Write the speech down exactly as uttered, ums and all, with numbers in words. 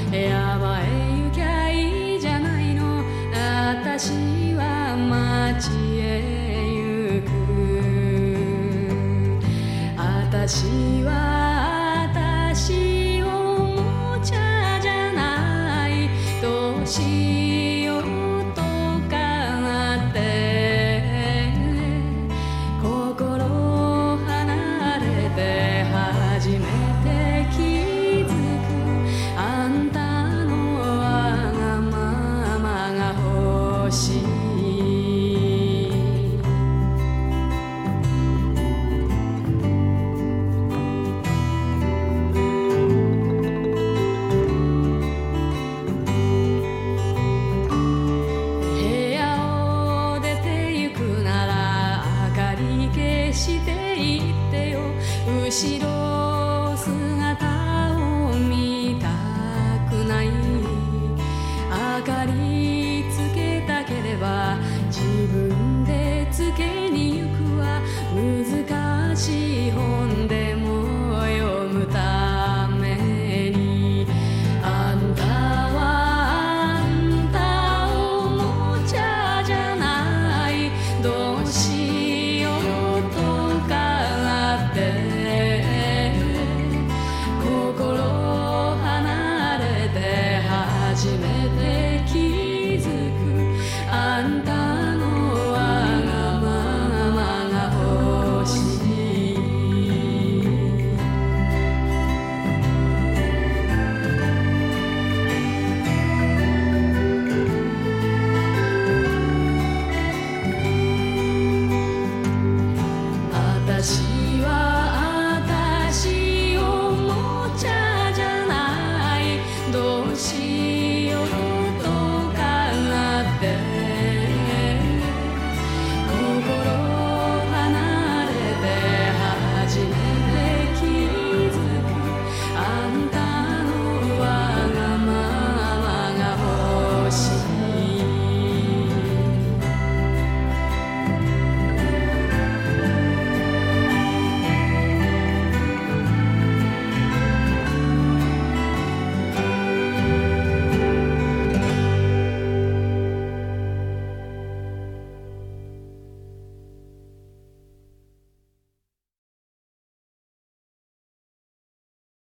山へ行きゃいいじゃないの。私は街へ行く。私は私をおもちゃじゃない。どうしようとかって心離れて初めて気づく。あんたのわがままが欲しい。部屋を出て行くなら明かり消していってよ。後ろ姿を見たくない。明かりつけたければ自分でつけに行くわ。難しい本でも読むために。あんたはあんたおもちゃじゃない。どうしようとかって心離れて初めて気づく。あんた